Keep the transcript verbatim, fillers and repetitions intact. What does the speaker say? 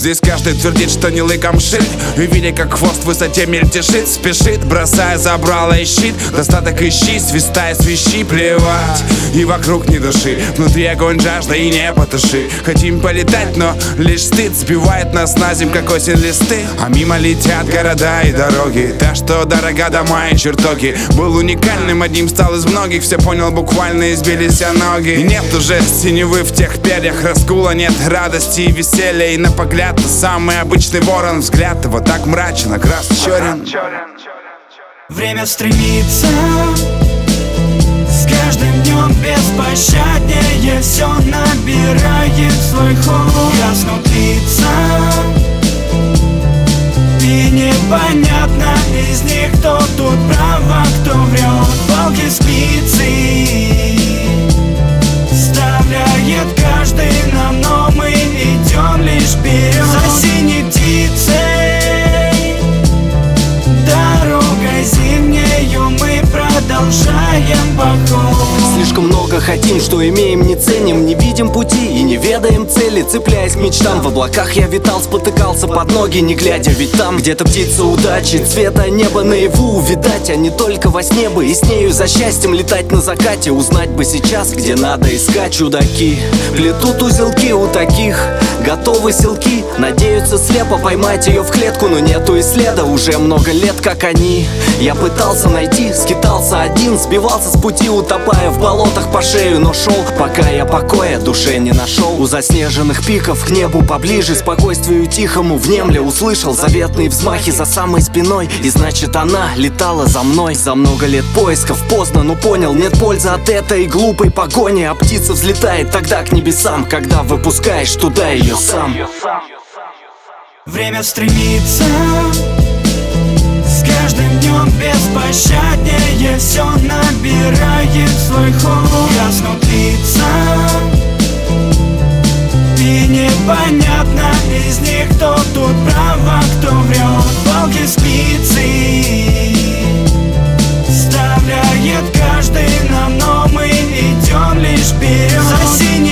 Здесь каждый твердит, что не лыком шит, и видя, как хвост в высоте мельтешит, спешит, бросая забрало и щит. Достаток ищи, свистай, свищи, плевать, и вокруг ни души. Внутри огонь жажда и не потуши. Хотим полетать, но лишь стыд сбивает нас на земь, как осень листы. А мимо летят города и дороги, та, что дорога дома и чертоги. Был уникальным, одним стал из многих. Все понял буквально, избились о ноги. И нет уже синевы в тех перьях, раскула нет радости и веселья. И на погляд самый обычный ворон, взгляд его так мрачен, а крас черен. Время стремится, с каждым днем беспощаднее, все набирает свой ход. Гаснут лица, и непонятно из них, кто тут прав, а кто врет. Палки спицы вставляет каждый нам, но мы идем лишь вперед. За синей птицей, дорогой зимнею мы продолжаем поход. Слишком много хотим, что имеем, не ценим, не видим пути и не ведаем цели. Цепляясь к мечтам, в облаках я витал, спотыкался под ноги, не глядя. Ведь там где-то птица удачи, цвета неба наяву увидать, а не только во сне бы. И с нею за счастьем летать на закате, узнать бы сейчас, где надо искать. Чудаки плетут узелки у таких, готовы селки, надеются слепо поймать ее в клетку, но нету и следа. Уже много лет, как они, я пытался найти, скитался один, сбивался с пути, утопая в болотах по шею, но шел, пока я покоя душе не нашел. У заснеженных пиков к небу поближе, спокойствию тихому внемля, услышал заветные взмахи за самой спиной, и значит она летала за мной. За много лет поисков поздно, но понял, нет пользы от этой глупой погони. А птица взлетает тогда к небесам, когда выпускаешь туда ее сам. Время стремится, с каждым днем беспощаднее, все набирает свой ход. Гаснут лица, и непонятно из них, кто тут прав, а кто врет. Палки спицы вставляет каждый нам, но мы идем лишь вперед. За синей